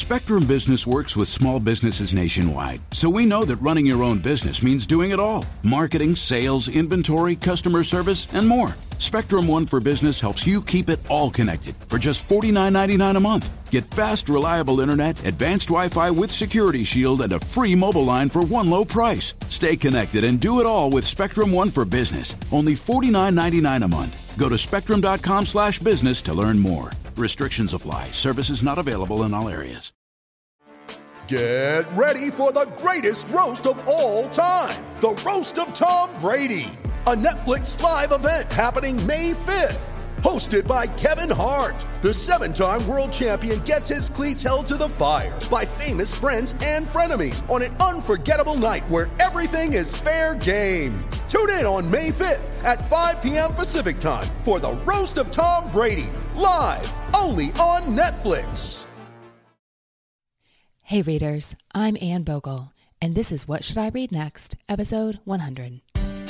Spectrum Business works with small businesses nationwide, so we know that running your own business means doing it all. Marketing, sales, inventory, customer service, and more. Spectrum One for Business helps you keep it all connected for just $49.99 a month. Get fast, reliable internet, advanced Wi-Fi with Security Shield, and a free mobile line for one low price. Stay connected and do it all with Spectrum One for Business. Only $49.99 a month. Go to spectrum.com/business to learn more. Restrictions apply. Services not available in all areas. Get ready for the greatest roast of all time. The Roast of Tom Brady. A Netflix live event happening May 5th. Hosted by Kevin Hart. The 7-time world champion gets his cleats held to the fire by famous friends and frenemies on an unforgettable night where everything is fair game. Tune in on May 5th at 5 p.m. Pacific time for the Roast of Tom Brady. Live only on Netflix. Hey readers, I'm Anne Bogle, and this is What Should I Read Next, episode 100.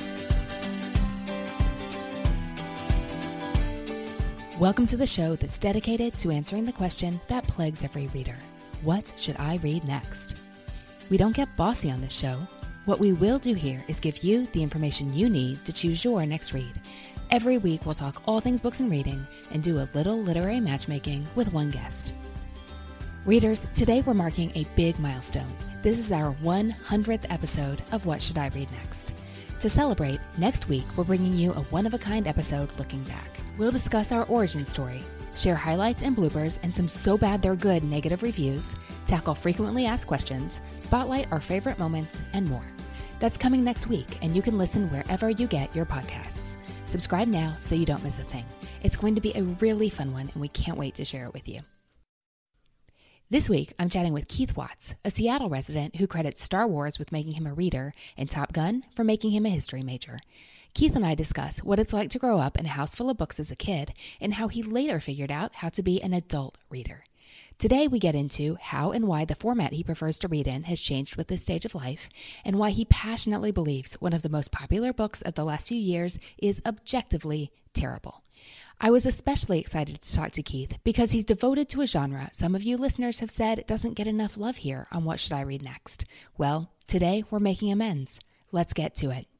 Welcome to the show that's dedicated to answering the question that plagues every reader. What should I read next? We don't get bossy on this show. What we will do here is give you the information you need to choose your next read. Every week we'll talk all things books and reading and do a little literary matchmaking with one guest. Readers, today we're marking a big milestone. This is our 100th episode of What Should I Read Next? To celebrate, next week we're bringing you a one-of-a-kind episode looking back. We'll discuss our origin story, share highlights and bloopers and some so bad they're good negative reviews, tackle frequently asked questions, spotlight our favorite moments, and more. That's coming next week, and you can listen wherever you get your podcasts. Subscribe now so you don't miss a thing. It's going to be a really fun one, and we can't wait to share it with you. This week, I'm chatting with Keith Watts, a Seattle resident who credits Star Wars with making him a reader and Top Gun for making him a history major. Keith and I discuss what it's like to grow up in a house full of books as a kid and how he later figured out how to be an adult reader. Today, we get into how and why the format he prefers to read in has changed with this stage of life and why he passionately believes one of the most popular books of the last few years is objectively terrible. I was especially excited to talk to Keith because he's devoted to a genre some of you listeners have said doesn't get enough love here on What Should I Read Next? Well, today we're making amends. Let's get to it.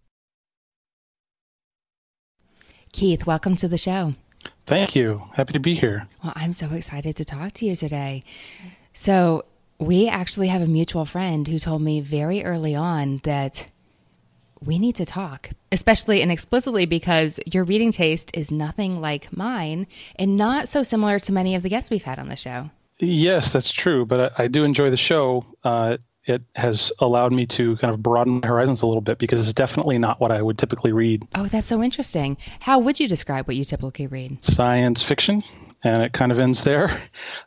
Keith, welcome to the show. Thank you. Happy to be here. Well, I'm so excited to talk to you today. So we actually have a mutual friend who told me very early on that we need to talk, especially and explicitly because your reading taste is nothing like mine and not so similar to many of the guests we've had on the show. Yes, that's true. But I do enjoy the show. It has allowed me to kind of broaden my horizons a little bit because it's definitely not what I would typically read. Oh, that's so interesting. How would you describe what you typically read? Science fiction. And it kind of ends there.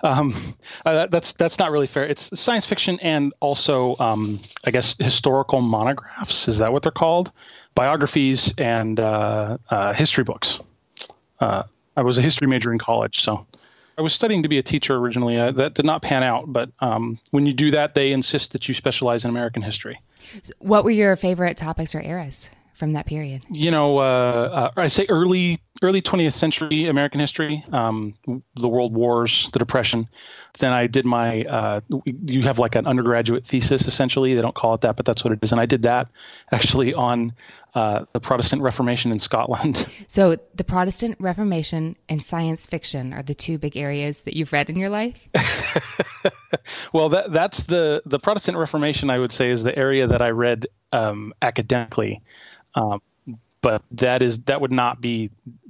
That's not really fair. It's science fiction and also, I guess, historical monographs. Is that what they're called? Biographies and history books. I was a history major in college, so I was studying to be a teacher originally. That did not pan out, but when you do that, they insist that you specialize in American history. What were your favorite topics or eras from that period? You know, I say early 20th century American history, the World Wars, the Depression. Then I did my, you have like an undergraduate thesis, essentially. They don't call it that, but that's what it is. And I did that actually on the Protestant Reformation in Scotland. So the Protestant Reformation and science fiction are the two big areas that you've read in your life? Well, that's the Protestant Reformation, I would say, is the area that I read academically. But that would not be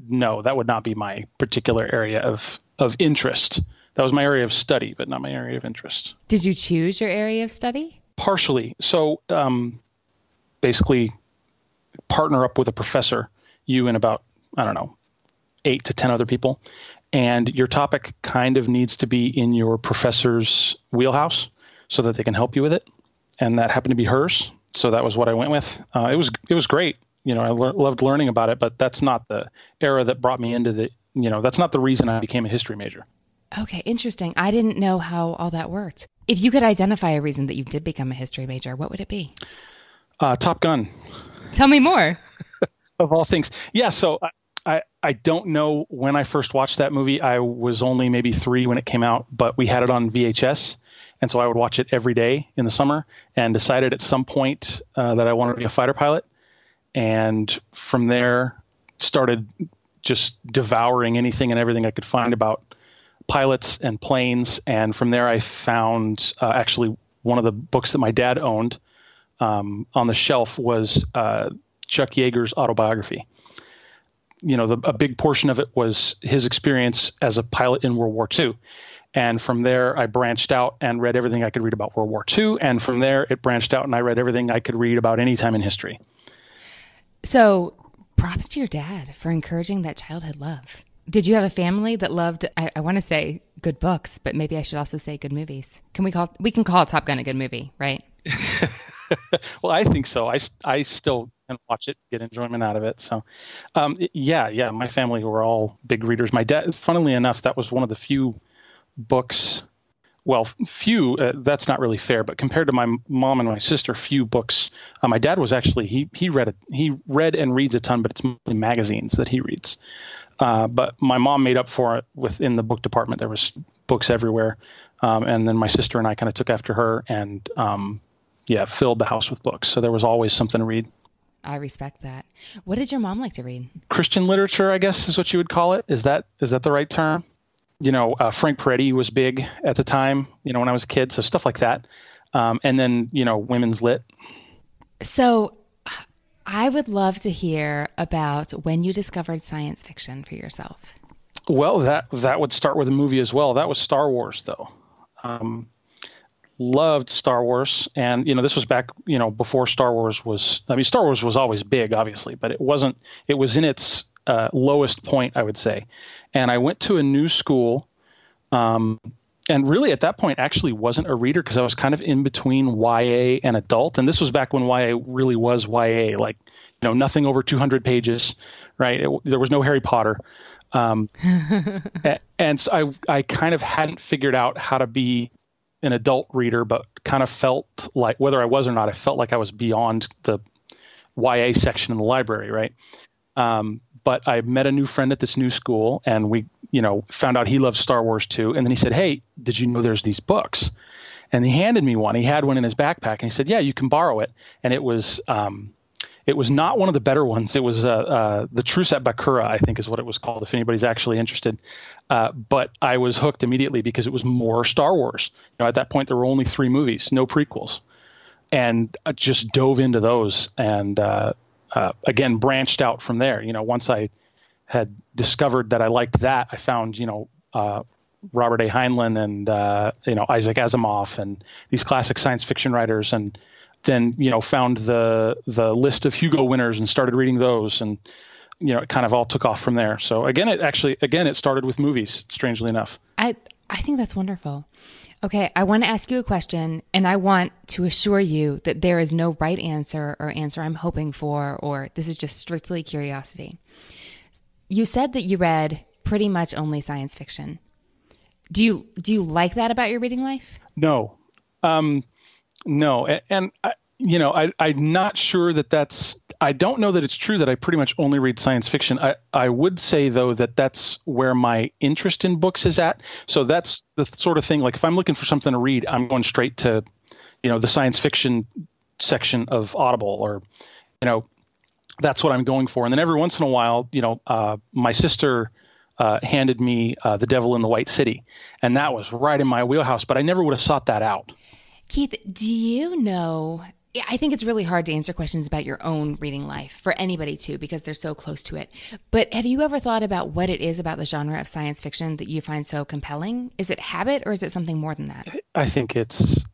my particular area of interest. That was my area of study, but not my area of interest. Did you choose your area of study? Partially. So basically partner up with a professor, you and about, 8 to 10 other people. And your topic kind of needs to be in your professor's wheelhouse so that they can help you with it. And that happened to be hers. So that was what I went with. It was great. I loved learning about it, but that's not the era that brought me into that's not the reason I became a history major. Okay, interesting. I didn't know how all that worked. If you could identify a reason that you did become a history major, what would it be? Top Gun. Tell me more. Of all things. Yeah, so I don't know when I first watched that movie. I was only maybe 3 when it came out, but we had it on VHS. And so I would watch it every day in the summer, and decided at some point that I wanted to be a fighter pilot. And from there started just devouring anything and everything I could find about pilots and planes. And from there I found actually one of the books that my dad owned on the shelf was Chuck Yeager's autobiography. A big portion of it was his experience as a pilot in World War II. And from there, I branched out and read everything I could read about World War II. And from there, it branched out and I read everything I could read about any time in history. So props to your dad for encouraging that childhood love. Did you have a family that loved, I want to say good books, but maybe I should also say good movies. We can call Top Gun a good movie, right? Well, I think so. I still can watch it, get enjoyment out of it. So, yeah, my family were all big readers. My dad, funnily enough, that was one of the few books. Well, few. That's not really fair, but compared to my mom and my sister, few books. My dad was actually he read and reads a ton, but it's mostly magazines that he reads. But my mom made up for it within the book department. There was books everywhere, and then my sister and I kind of took after her and. Filled the house with books. So there was always something to read. I respect that. What did your mom like to read? Christian literature, I guess, is what you would call it. Is that the right term? Frank Peretti was big at the time, when I was a kid. So stuff like that. And then, women's lit. So I would love to hear about when you discovered science fiction for yourself. Well, that would start with a movie as well. That was Star Wars, though. Loved Star Wars. And, this was back, before Star Wars was always big, obviously, but it was in its lowest point, I would say. And I went to a new school, and really at that point actually wasn't a reader because I was kind of in between YA and adult. And this was back when YA really was YA, like, nothing over 200 pages, right? There was no Harry Potter. And so I kind of hadn't figured out how to be an adult reader, but kind of felt like, whether I was or not, I felt like I was beyond the YA section in the library, right? But I met a new friend at this new school, and we, found out he loved Star Wars too. And then he said, "Hey, did you know there's these books?" And he handed me one. He had one in his backpack, and he said, "Yeah, you can borrow it." And it was not one of the better ones. It was the Truce at Bakura, I think is what it was called, if anybody's actually interested. But I was hooked immediately because it was more Star Wars. At that point, there were only 3 movies, no prequels. And I just dove into those and, again, branched out from there. Once I had discovered that I liked that, I found, Robert A. Heinlein and, Isaac Asimov and these classic science fiction writers, and then, found the list of Hugo winners and started reading those, and, it kind of all took off from there. So again, it started with movies, strangely enough. I think that's wonderful. Okay. I want to ask you a question, and I want to assure you that there is no right answer or answer I'm hoping for, or this is just strictly curiosity. You said that you read pretty much only science fiction. Do you like that about your reading life? No. No. And I'm not sure I don't know that it's true that I pretty much only read science fiction. I would say, though, that that's where my interest in books is at. So that's the sort of thing, like if I'm looking for something to read, I'm going straight to, the science fiction section of Audible, or, that's what I'm going for. And then every once in a while, my sister handed me The Devil in the White City, and that was right in my wheelhouse, but I never would have sought that out. Keith, do you know, I think it's really hard to answer questions about your own reading life for anybody too, because they're so close to it. But have you ever thought about what it is about the genre of science fiction that you find so compelling? Is it habit, or is it something more than that? I think it's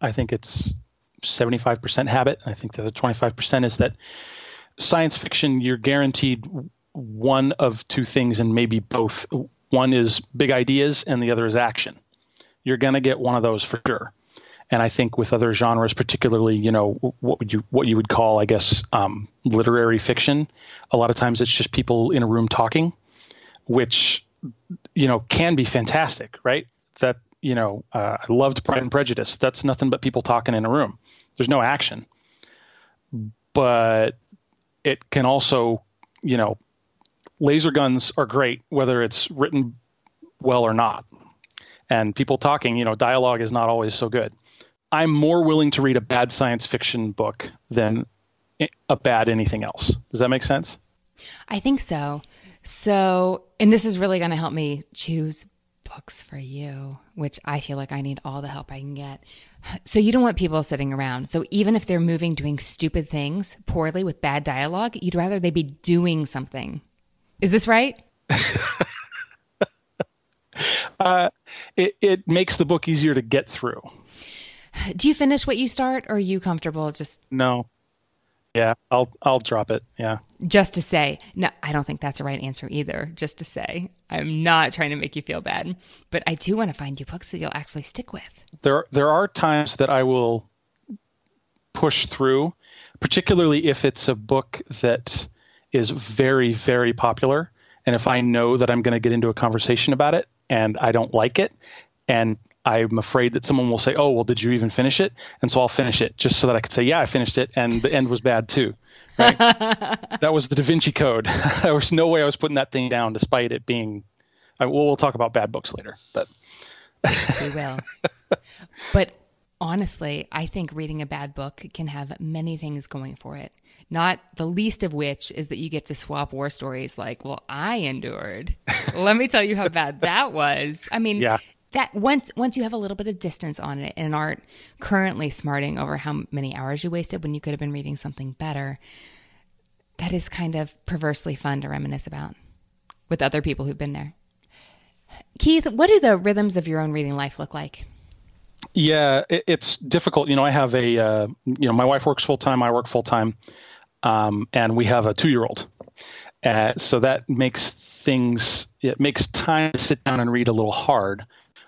75% habit. I think the other 25% is that science fiction, you're guaranteed one of 2 things, and maybe both. One is big ideas and the other is action. You're going to get one of those for sure. And I think with other genres, particularly, what you would call, I guess, literary fiction, a lot of times it's just people in a room talking, which, can be fantastic, right? That, I loved Pride and Prejudice. That's nothing but people talking in a room. There's no action. But it can also, laser guns are great, whether it's written well or not. And people talking, dialogue is not always so good. I'm more willing to read a bad science fiction book than a bad anything else. Does that make sense? I think so. So, and this is really going to help me choose books for you, which I feel like I need all the help I can get. So you don't want people sitting around. So even if they're moving, doing stupid things poorly with bad dialogue, you'd rather they be doing something. Is this right? It makes the book easier to get through. Do you finish what you start, or are you comfortable just... No. Yeah, I'll drop it. Yeah. Just to say, no, I don't think that's the right answer either. Just to say, I'm not trying to make you feel bad, but I do want to find you books that you'll actually stick with. There are times that I will push through, particularly if it's a book that is very, very popular. And if I know that I'm going to get into a conversation about it and I don't like it, and I'm afraid that someone will say, oh, well, did you even finish it? And so I'll finish it just so that I could say, yeah, I finished it. And the end was bad too. Right? That was the Da Vinci Code. There was no way I was putting that thing down despite it being, we'll talk about bad books later, but. We will. But honestly, I think reading a bad book can have many things going for it. Not the least of which is that you get to swap war stories like, well, I endured. Let me tell you how bad that was. I mean, yeah. That once you have a little bit of distance on it and aren't currently smarting over how many hours you wasted when you could have been reading something better, that is kind of perversely fun to reminisce about with other people who've been there. Keith, what do the rhythms of your own reading life look like? Yeah, it's difficult. I have my wife works full time, I work full time, and we have a 2-year-old. So that makes time to sit down and read a little hard.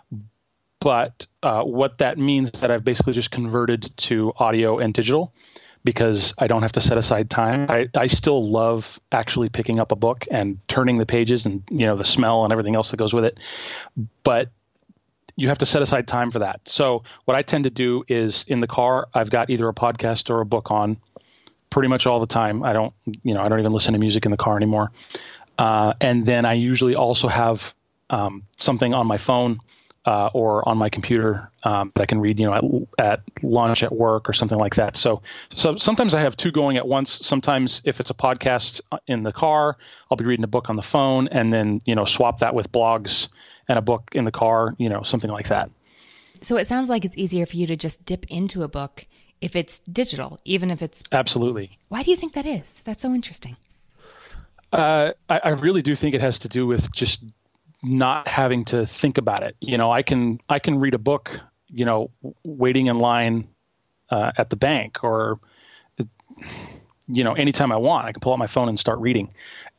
But what that means is that I've basically just converted to audio and digital because I don't have to set aside time. I still love actually picking up a book and turning the pages and, the smell and everything else that goes with it. But you have to set aside time for that. So what I tend to do is in the car, I've got either a podcast or a book on pretty much all the time. I don't even listen to music in the car anymore. And then I usually also have something on my phone or on my computer that I can read, at lunch, at work, or something like that. So sometimes I have 2 going at once. Sometimes if it's a podcast in the car, I'll be reading a book on the phone, and then swap that with blogs and a book in the car, something like that. So it sounds like it's easier for you to just dip into a book if it's digital, even if it's... Absolutely. Why do you think that is? That's so interesting. I really do think it has to do with just not having to think about it. I can read a book, waiting in line at the bank, or anytime I want. I can pull out my phone and start reading.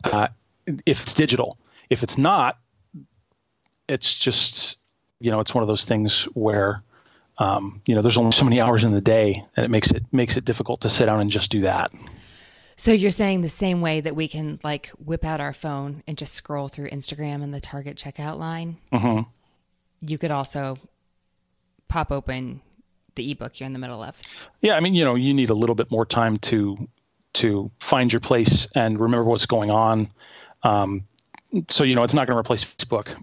If it's digital, if it's not, it's just it's one of those things where there's only so many hours in the day, and it makes it difficult to sit down and just do that. So you're saying the same way that we can whip out our phone and just scroll through Instagram and the Target checkout line, mm-hmm. You could also pop open the ebook you're in the middle of. Yeah, I mean, you need a little bit more time to find your place and remember what's going on. So it's not going to replace Facebook,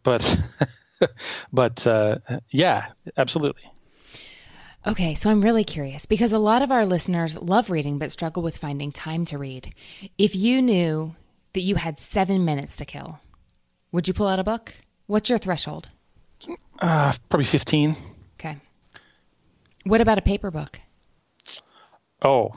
but yeah, absolutely. Okay, so I'm really curious because a lot of our listeners love reading but struggle with finding time to read. If you knew that you had 7 minutes to kill, would you pull out a book? What's your threshold? Probably 15. Okay. What about a paper book? Oh,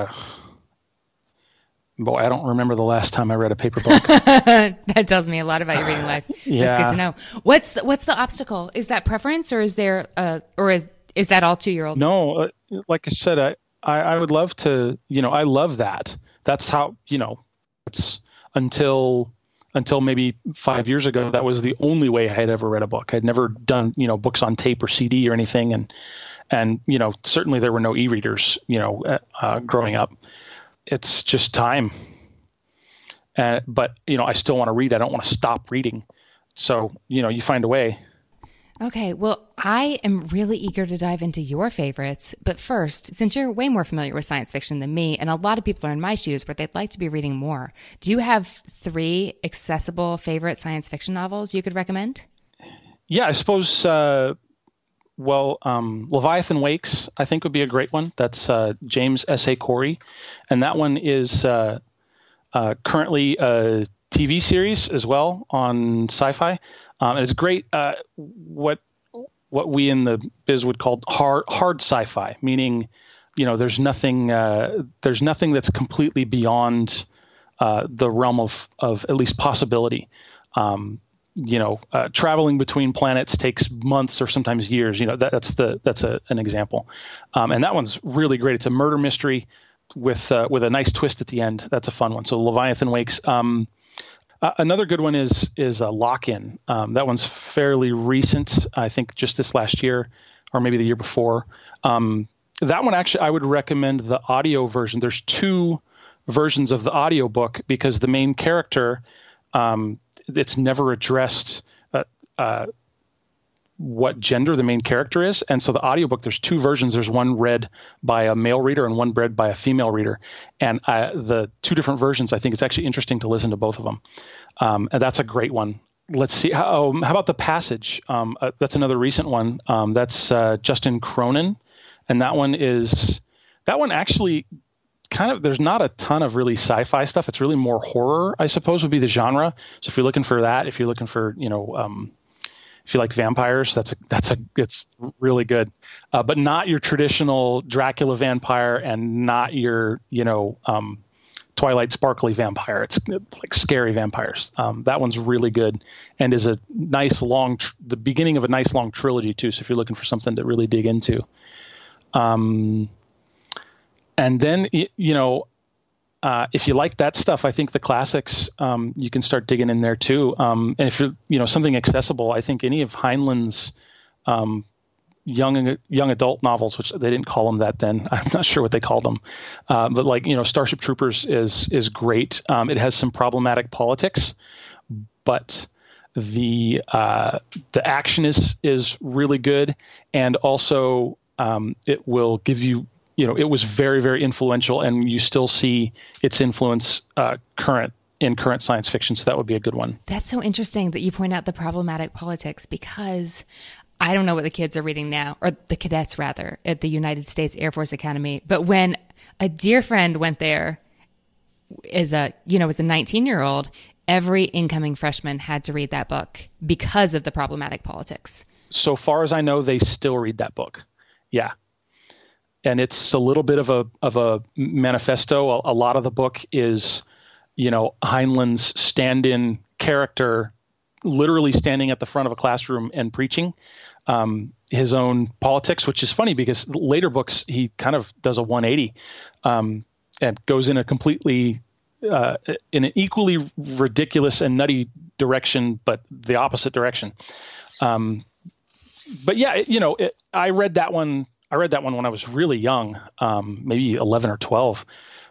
boy, I don't remember the last time I read a paper book. That tells me a lot about your reading life. Yeah. That's good to know. What's the obstacle? Is that preference, or is there is that all 2-year-old? No, like I said, I would love to, I love that. That's how, it's until maybe 5 years ago, that was the only way I had ever read a book. I'd never done, books on tape or CD or anything. And certainly there were no e-readers, growing up. It's just time. But, I still want to read. I don't want to stop reading. So, you find a way. Okay, well, I am really eager to dive into your favorites. But first, since you're way more familiar with science fiction than me, and a lot of people are in my shoes where they'd like to be reading more, do you have 3 accessible favorite science fiction novels you could recommend? Yeah, I suppose, Leviathan Wakes, I think would be a great one. That's James S.A. Corey. And that one is currently a TV series as well on Sci-Fi. And it's great. What we in the biz would call hard sci-fi, meaning, there's nothing that's completely beyond the realm of at least possibility. Traveling between planets takes months or sometimes years. That's an example. And that one's really great. It's a murder mystery with a nice twist at the end. That's a fun one. So Leviathan Wakes. Another good one is Lock-In. That one's fairly recent. I think just this last year or maybe the year before. That one, actually, I would recommend the audio version. There's 2 versions of the audio book because the main character, it's never addressed what gender the main character is. And so the audiobook, there's 2 versions. There's one read by a male reader and one read by a female reader. And the 2 different versions, I think it's actually interesting to listen to both of them. And that's a great one. Let's see. How about The Passage? That's another recent one. That's Justin Cronin. And that one actually kind of, there's not a ton of really sci-fi stuff. It's really more horror, I suppose, would be the genre. So if you're looking for that, if you're looking for, if you like vampires, it's really good, but not your traditional Dracula vampire and not your, Twilight sparkly vampire. It's like scary vampires. That one's really good and is a nice the beginning of a nice long trilogy too. So if you're looking for something to really dig into, and then, if you like that stuff, I think the classics, you can start digging in there too. And if you're, something accessible, I think any of Heinlein's young adult novels, which they didn't call them that then, I'm not sure what they called them, but like, Starship Troopers is great. It has some problematic politics, but the action is really good, and also it will give you. It was very, very influential, and you still see its influence current science fiction. So that would be a good one. That's so interesting that you point out the problematic politics, because I don't know what the kids are reading now, or the cadets rather, at the United States Air Force Academy. But when a dear friend went there as a 19-year-old, every incoming freshman had to read that book because of the problematic politics. So far as I know, they still read that book. Yeah. And it's a little bit of a manifesto. A lot of the book is, Heinlein's stand-in character literally standing at the front of a classroom and preaching his own politics, which is funny because later books, he kind of does a 180 and goes in a completely in an equally ridiculous and nutty direction, but the opposite direction. But yeah, I read that one. When I was really young, maybe 11 or 12,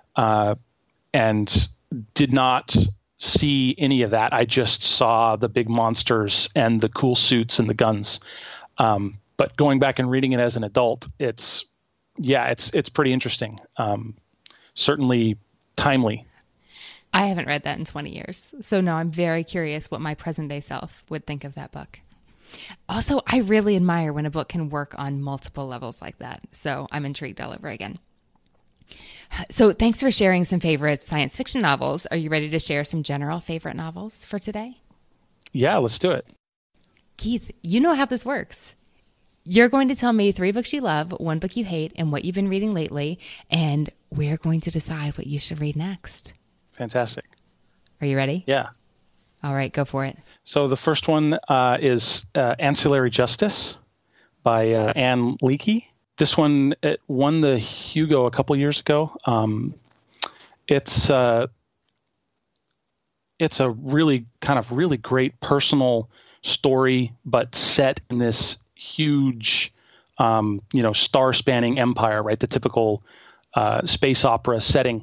and did not see any of that. I just saw the big monsters and the cool suits and the guns. But going back and reading it as an adult, it's pretty interesting. Certainly timely. I haven't read that in 20 years. So no, I'm very curious what my present day self would think of that book. Also, I really admire when a book can work on multiple levels like that. So I'm intrigued all over again. So thanks for sharing some favorite science fiction novels. Are you ready to share some general favorite novels for today? Yeah, let's do it. Keith, you know how this works. You're going to tell me 3 books you love, 1 book you hate, and what you've been reading lately, and we're going to decide what you should read next. Fantastic. Are you ready? Yeah. All right, go for it. So the first one is Ancillary Justice by Ann Leckie. This one won the Hugo a couple years ago. It's a really great personal story, but set in this huge, star-spanning empire, right? The typical space opera setting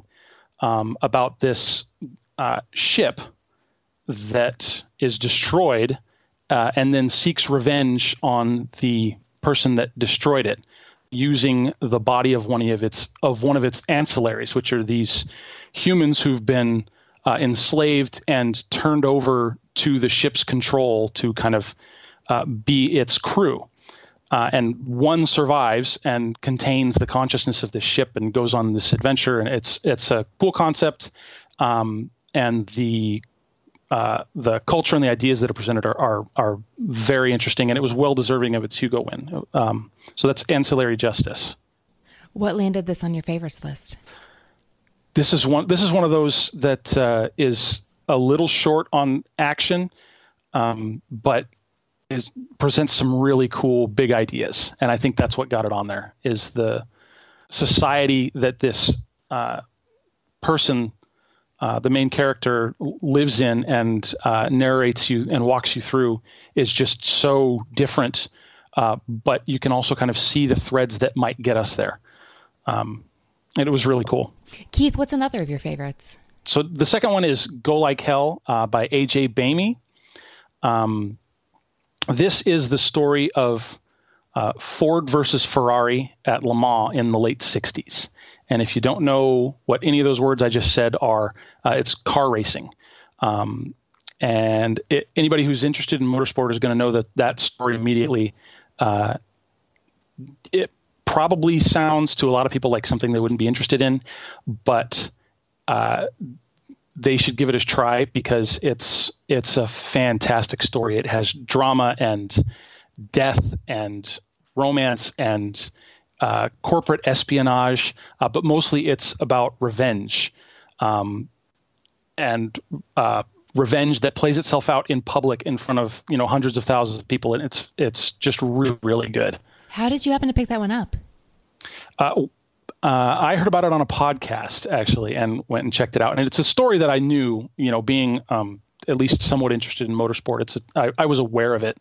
about this ship that is destroyed and then seeks revenge on the person that destroyed it, using the body of one of its ancillaries, which are these humans who've been enslaved and turned over to the ship's control to kind of be its crew. And one survives and contains the consciousness of the ship and goes on this adventure. And it's a cool concept. And the culture and the ideas that are presented are very interesting, and it was well deserving of its Hugo win. So that's Ancillary Justice. What landed this on your favorites list? This is one of those that is a little short on action, but presents some really cool big ideas, and I think that's what got it on there. Is the society that this person, the main character, lives in and narrates you and walks you through is just so different, but you can also kind of see the threads that might get us there. And it was really cool. Keith, what's another of your favorites? So the second one is Go Like Hell by A.J. Bamey. This is the story of Ford versus Ferrari at Le Mans in the late 60s. And if you don't know what any of those words I just said are, it's car racing. And anybody who's interested in motorsport is going to know that story immediately. It probably sounds to a lot of people like something they wouldn't be interested in, but they should give it a try because it's a fantastic story. It has drama and death and romance and corporate espionage, but mostly it's about revenge, and revenge that plays itself out in public in front of hundreds of thousands of people, and it's just really, really good. How did you happen to pick that one up? I heard about it on a podcast actually, and went and checked it out. And it's a story that I knew, being at least somewhat interested in motorsport. I was aware of it.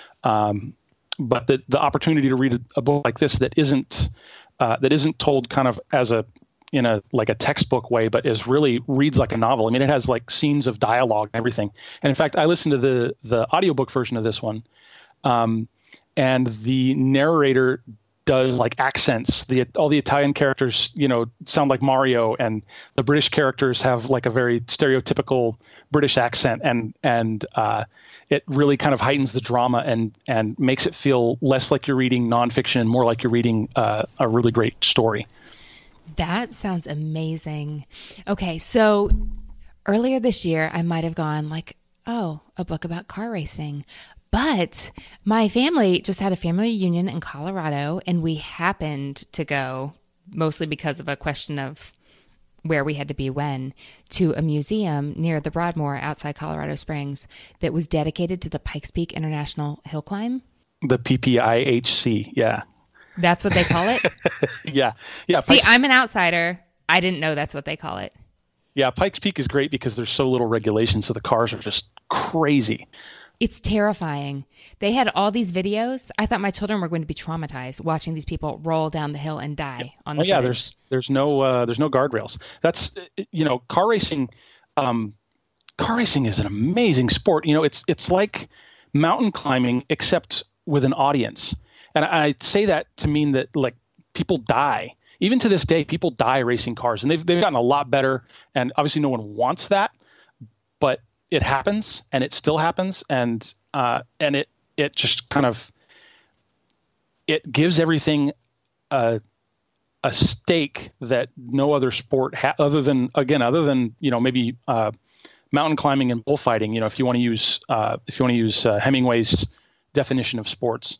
But the opportunity to read a book like this that isn't told kind of in a textbook way, but reads like a novel. I mean, it has like scenes of dialogue and everything. And in fact, I listened to the audiobook version of this one, and the narrator does like accents. All the Italian characters, sound like Mario, and the British characters have like a very stereotypical British accent, and it really kind of heightens the drama and makes it feel less like you're reading nonfiction and more like you're reading a really great story. That sounds amazing. Okay, so earlier this year, I might have gone like, oh, a book about car racing. But my family just had a family reunion in Colorado, and we happened to go, mostly because of a question of where we had to be when, to a museum near the Broadmoor outside Colorado Springs that was dedicated to the Pikes Peak International Hill Climb. The PPIHC, yeah. That's what they call it? Yeah. See, I'm an outsider. I didn't know that's what they call it. Yeah, Pikes Peak is great because there's so little regulation, so the cars are just crazy. It's terrifying. They had all these videos. I thought my children were going to be traumatized watching these people roll down the hill and die on the footage. There's no guardrails. That's car racing. Car racing is an amazing sport. It's like mountain climbing except with an audience. And I say that to mean that like people die. Even to this day, people die racing cars, and they've gotten a lot better. And obviously, no one wants that, but it happens, and it still happens, and it just kind of it gives everything a stake that no other sport other than maybe mountain climbing and bullfighting. If you want to use Hemingway's definition of sports,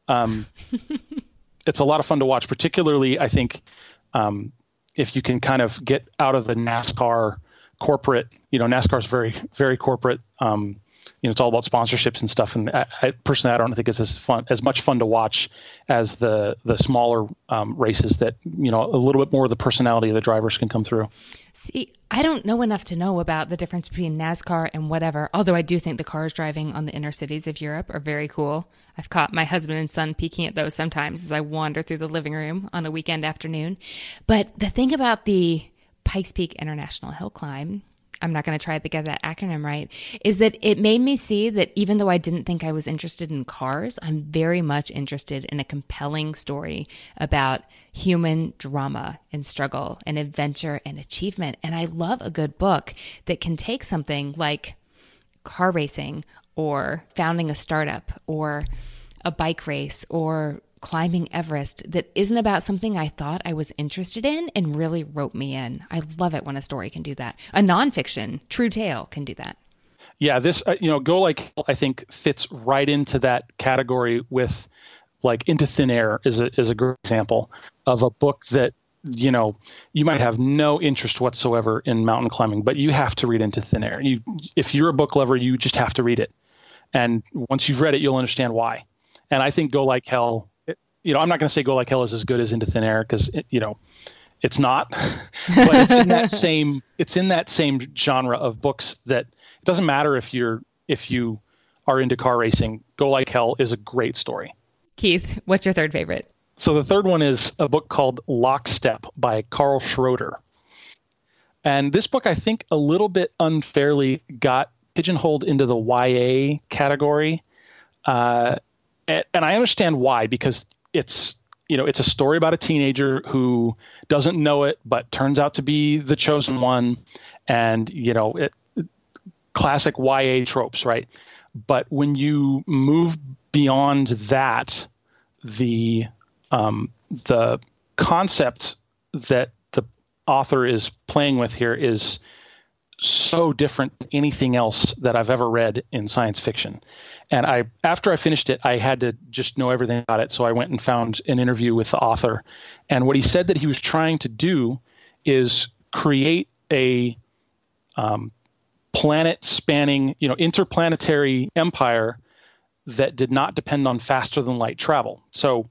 it's a lot of fun to watch. Particularly, I think if you can kind of get out of the NASCAR corporate, NASCAR's very, very corporate. It's all about sponsorships and stuff. And I personally, I don't think it's as much fun to watch as the smaller races that, a little bit more of the personality of the drivers can come through. See, I don't know enough to know about the difference between NASCAR and whatever, although I do think the cars driving on the inner cities of Europe are very cool. I've caught my husband and son peeking at those sometimes as I wander through the living room on a weekend afternoon. But the thing about the Pikes Peak International Hill Climb, I'm not going to try to get that acronym right, is that it made me see that even though I didn't think I was interested in cars, I'm very much interested in a compelling story about human drama and struggle and adventure and achievement. And I love a good book that can take something like car racing or founding a startup or a bike race or climbing Everest that isn't about something I thought I was interested in and really wrote me in. I love it when a story can do that. A nonfiction, true tale can do that. Yeah, this, Go Like Hell, I think fits right into that category with like Into Thin Air is a great example of a book that, you might have no interest whatsoever in mountain climbing, but you have to read Into Thin Air. If you're a book lover, you just have to read it. And once you've read it, you'll understand why. And I think Go Like Hell, I'm not going to say Go Like Hell is as good as Into Thin Air because, it's not, but it's in that same genre of books that it doesn't matter if you are into car racing. Go Like Hell is a great story. Keith, what's your third favorite? So the third one is a book called Lockstep by Carl Schroeder. And this book, I think a little bit unfairly got pigeonholed into the YA category. And I understand why, because it's a story about a teenager who doesn't know it, but turns out to be the chosen one. And, classic YA tropes, right? But when you move beyond that, the concept that the author is playing with here is so different than anything else that I've ever read in science fiction. And after I finished it, I had to just know everything about it. So I went and found an interview with the author. And what he said that he was trying to do is create a planet-spanning, interplanetary empire that did not depend on faster than light travel. So,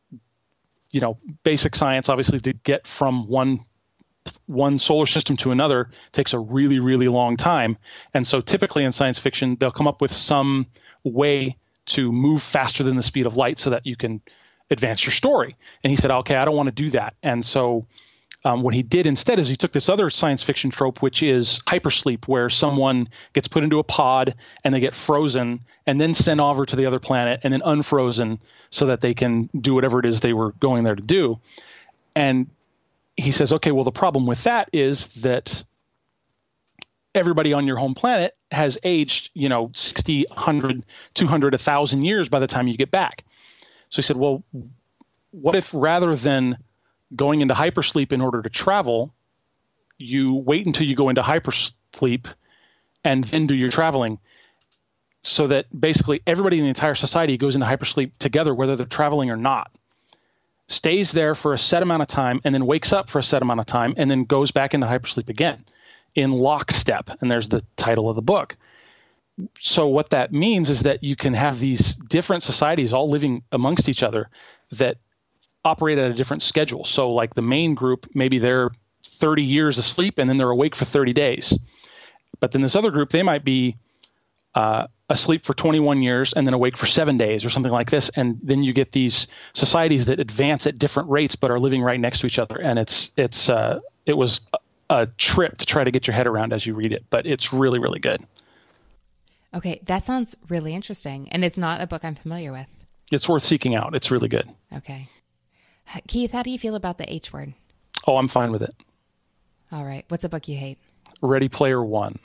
basic science, obviously, to get from one solar system to another takes a really, really long time. And so typically in science fiction, they'll come up with some way to move faster than the speed of light so that you can advance your story. And he said, okay, I don't want to do that. And so what he did instead is he took this other science fiction trope, which is hypersleep, where someone gets put into a pod and they get frozen and then sent over to the other planet and then unfrozen so that they can do whatever it is they were going there to do. And he says, okay, well, the problem with that is that everybody on your home planet has aged, 60, 100, 200, 1,000 years by the time you get back. So he said, well, what if rather than going into hypersleep in order to travel, you wait until you go into hypersleep and then do your traveling, so that basically everybody in the entire society goes into hypersleep together, whether they're traveling or not, stays there for a set amount of time and then wakes up for a set amount of time and then goes back into hypersleep again in lockstep. And there's the title of the book. So what that means is that you can have these different societies all living amongst each other that operate at a different schedule. So like the main group, maybe they're 30 years asleep and then they're awake for 30 days. But then this other group, they might be asleep for 21 years and then awake for 7 days or something like this. And then you get these societies that advance at different rates but are living right next to each other. And it was a trip to try to get your head around as you read it, but it's really, really good. Okay, that sounds really interesting. And it's not a book I'm familiar with. It's worth seeking out. It's really good. Okay. Keith, how do you feel about the H word? Oh, I'm fine with it. All right. What's a book you hate? Ready Player One.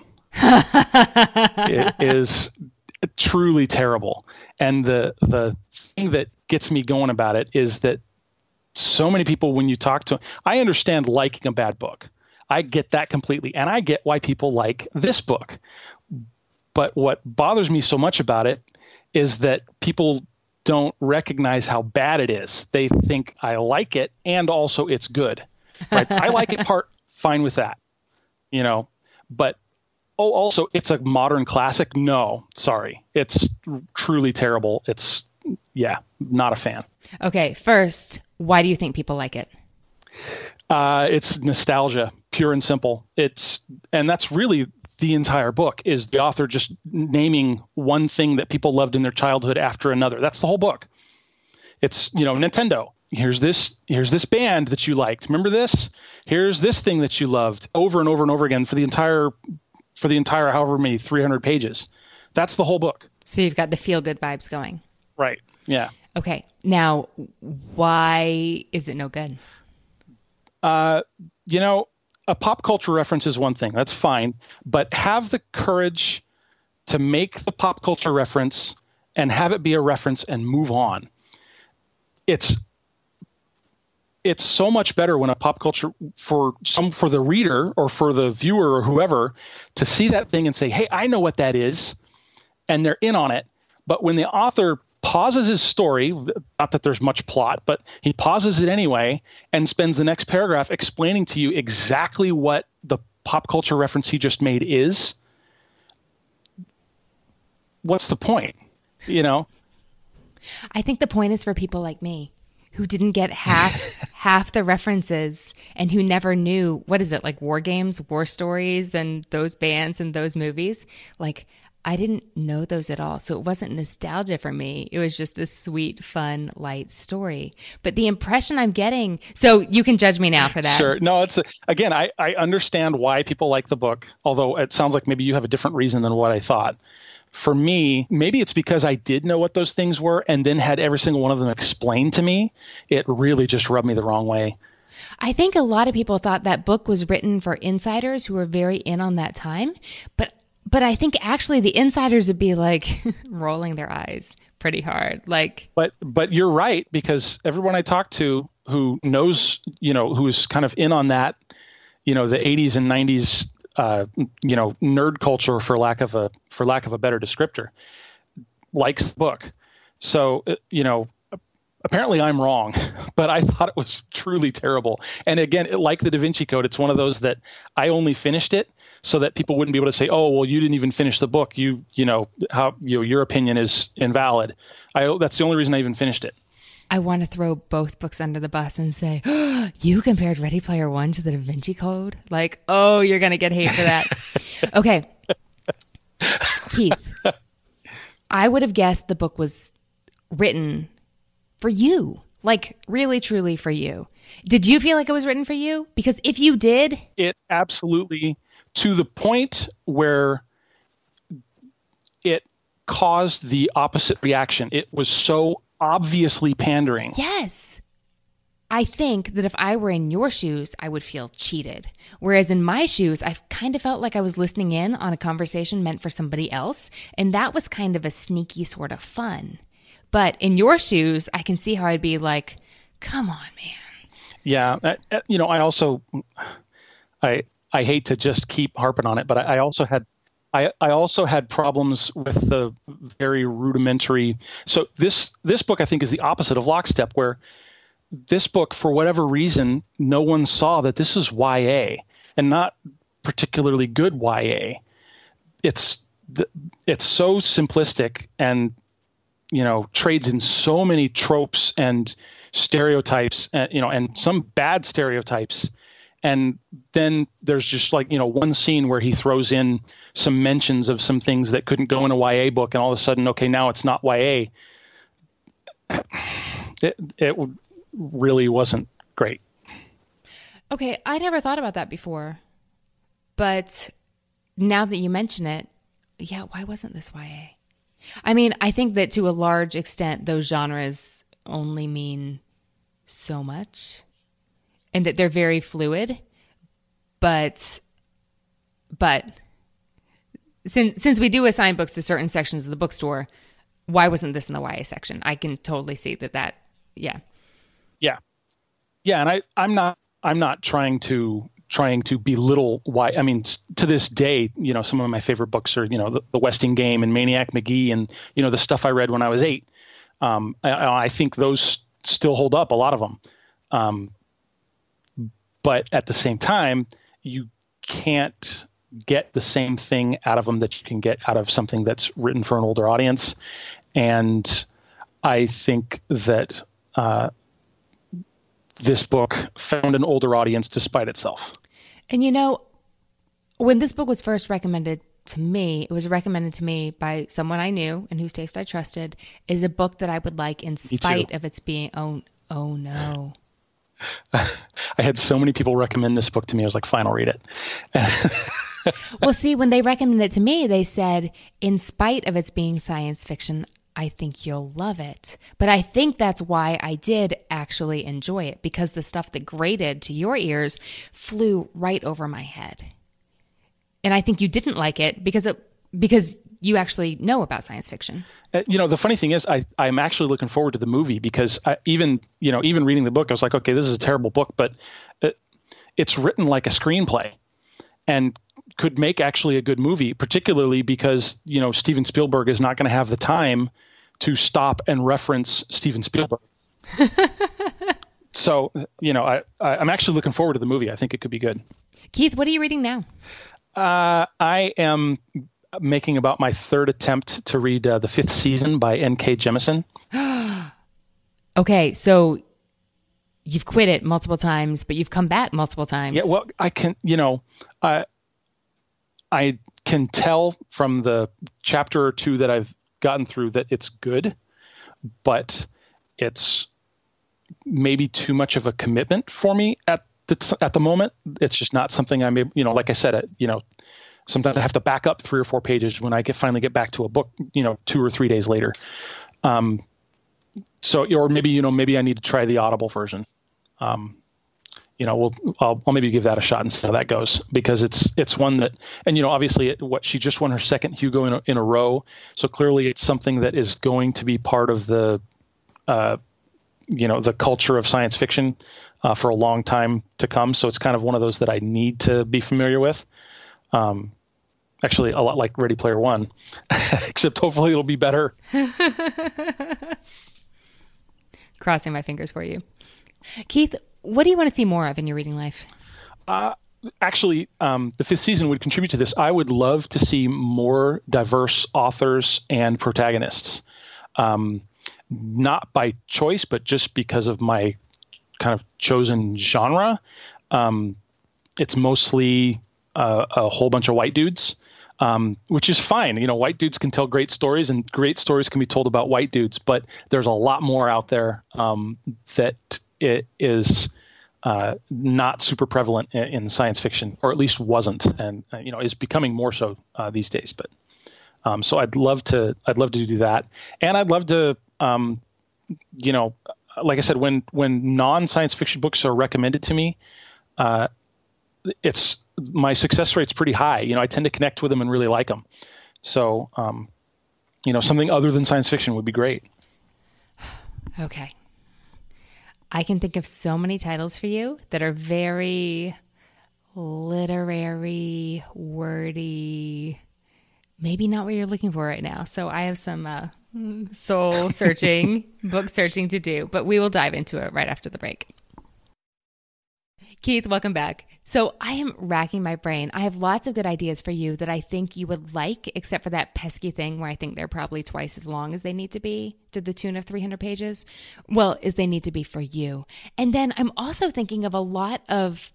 It is truly terrible. And the thing that gets me going about it is that so many people, when you talk to them, I understand liking a bad book. I get that completely. And I get why people like this book. But what bothers me so much about it is that people don't recognize how bad it is. They think I like it and also it's good. Right? I like it fine with that. But also it's a modern classic. No, sorry. It's truly terrible. It's not a fan. Okay, first, why do you think people like it? It's nostalgia, pure and simple. And that's really the entire book, is the author just naming one thing that people loved in their childhood after another. That's the whole book. It's, Nintendo. Here's this band that you liked. Remember this? Here's this thing that you loved, over and over and over again for the entire for the entire however many 300 pages. That's the whole book. So you've got the feel-good vibes going. Right. Yeah. Okay. Now, why is it no good? A pop culture reference is one thing. That's fine. But have the courage to make the pop culture reference and have it be a reference and move on. It's so much better when a pop culture for the reader or for the viewer or whoever to see that thing and say, hey, I know what that is. And they're in on it. But when the author pauses his story, not that there's much plot, but he pauses it anyway and spends the next paragraph explaining to you exactly what the pop culture reference he just made is, what's the point? I think the point is for people like me who didn't get half the references and who never knew, what is it, like war games, war stories, and those bands and those movies. Like, I didn't know those at all. So it wasn't nostalgia for me. It was just a sweet, fun, light story. But the impression I'm getting, so you can judge me now for that. Sure. No, again, I understand why people like the book, although it sounds like maybe you have a different reason than what I thought. For me, maybe it's because I did know what those things were and then had every single one of them explained to me. It really just rubbed me the wrong way. I think a lot of people thought that book was written for insiders who were very in on that time. But I think actually the insiders would be like rolling their eyes pretty hard. But you're right, because everyone I talk to who knows, who's kind of in on that, the 80s and 90s, nerd culture for lack of a better descriptor, likes the book. So, apparently I'm wrong, but I thought it was truly terrible. And again, like the Da Vinci Code, it's one of those that I only finished it so that people wouldn't be able to say, oh, well, you didn't even finish the book. Your opinion is invalid. That's the only reason I even finished it. I want to throw both books under the bus and say, oh, you compared Ready Player One to the Da Vinci Code? Like, oh, you're going to get hate for that. Okay. Keith, I would have guessed the book was written for you, like really, truly for you. Did you feel like it was written for you? Because if you did... It absolutely, to the point where it caused the opposite reaction. It was so obviously pandering. Yes. I think that if I were in your shoes, I would feel cheated. Whereas in my shoes, I kind of felt like I was listening in on a conversation meant for somebody else. And that was kind of a sneaky sort of fun. But in your shoes, I can see how I'd be like, come on, man. Yeah. I also, I hate to just keep harping on it, but I also had problems with the very rudimentary. So this book, I think, is the opposite of Lockstep, where this book, for whatever reason, no one saw that this is YA and not particularly good YA. It's so simplistic and, trades in so many tropes and stereotypes, and some bad stereotypes. And then there's just one scene where he throws in some mentions of some things that couldn't go in a YA book. And all of a sudden, okay, now it's not YA. It really wasn't great. Okay. I never thought about that before, but now that you mention it, yeah, why wasn't this YA? I mean, I think that to a large extent, those genres only mean so much. And that they're very fluid, but since we do assign books to certain sections of the bookstore, why wasn't this in the YA section? I can totally see that. Yeah. And I'm not trying to belittle why. I mean, to this day, some of my favorite books are the Westing Game and Maniac Magee and the stuff I read when I was 8. I think those still hold up, a lot of them. But at the same time, you can't get the same thing out of them that you can get out of something that's written for an older audience. And I think that this book found an older audience despite itself. And when this book was first recommended to me, it was recommended to me by someone I knew and whose taste I trusted, is a book that I would like in spite of its being, oh no. I had so many people recommend this book to me. I was like, fine, I'll read it. Well, see, when they recommended it to me, they said, in spite of its being science fiction, I think you'll love it. But I think that's why I did actually enjoy it, because the stuff that grated to your ears flew right over my head. And I think you didn't like it because you actually know about science fiction. The funny thing is, I'm actually looking forward to the movie, because even reading the book, I was like, okay, this is a terrible book, but it's written like a screenplay and could make actually a good movie, particularly because, Steven Spielberg is not going to have the time to stop and reference Steven Spielberg. So, I'm actually looking forward to the movie. I think it could be good. Keith, what are you reading now? I am making about my third attempt to read The Fifth Season by N.K. Jemisin. Okay, so you've quit it multiple times, but you've come back multiple times. Yeah, well, I can tell from the chapter or two that I've gotten through that it's good, but it's maybe too much of a commitment for me at the moment. It's just not something I'm, like I said, sometimes I have to back up 3 or 4 pages when I finally get back to a book, 2 or 3 days later. Or maybe I need to try the Audible version. I'll maybe give that a shot and see how that goes, because it's one that, and obviously she just won her second Hugo in a row. So clearly it's something that is going to be part of the culture of science fiction for a long time to come. So it's kind of one of those that I need to be familiar with. Actually, a lot like Ready Player One, except hopefully it'll be better. Crossing my fingers for you. Keith, what do you want to see more of in your reading life? Actually, The Fifth Season would contribute to this. I would love to see more diverse authors and protagonists. Not by choice, but just because of my kind of chosen genre. It's mostly a whole bunch of white dudes, which is fine. White dudes can tell great stories, and great stories can be told about white dudes, but there's a lot more out there that it is not super prevalent in science fiction, or at least wasn't, and is becoming more so these days. But so I'd love to do that, and I'd love to like I said, when non-science fiction books are recommended to me, it's my success rate's pretty high. I tend to connect with them and really like them. So something other than science fiction would be great. Okay. I can think of so many titles for you that are very literary, wordy, maybe not what you're looking for right now. So I have some soul searching, book searching to do, but we will dive into it right after the break. Keith, welcome back. So I am racking my brain. I have lots of good ideas for you that I think you would like, except for that pesky thing where I think they're probably twice as long as they need to be, to the tune of 300 pages. Well, as they need to be for you. And then I'm also thinking of a lot of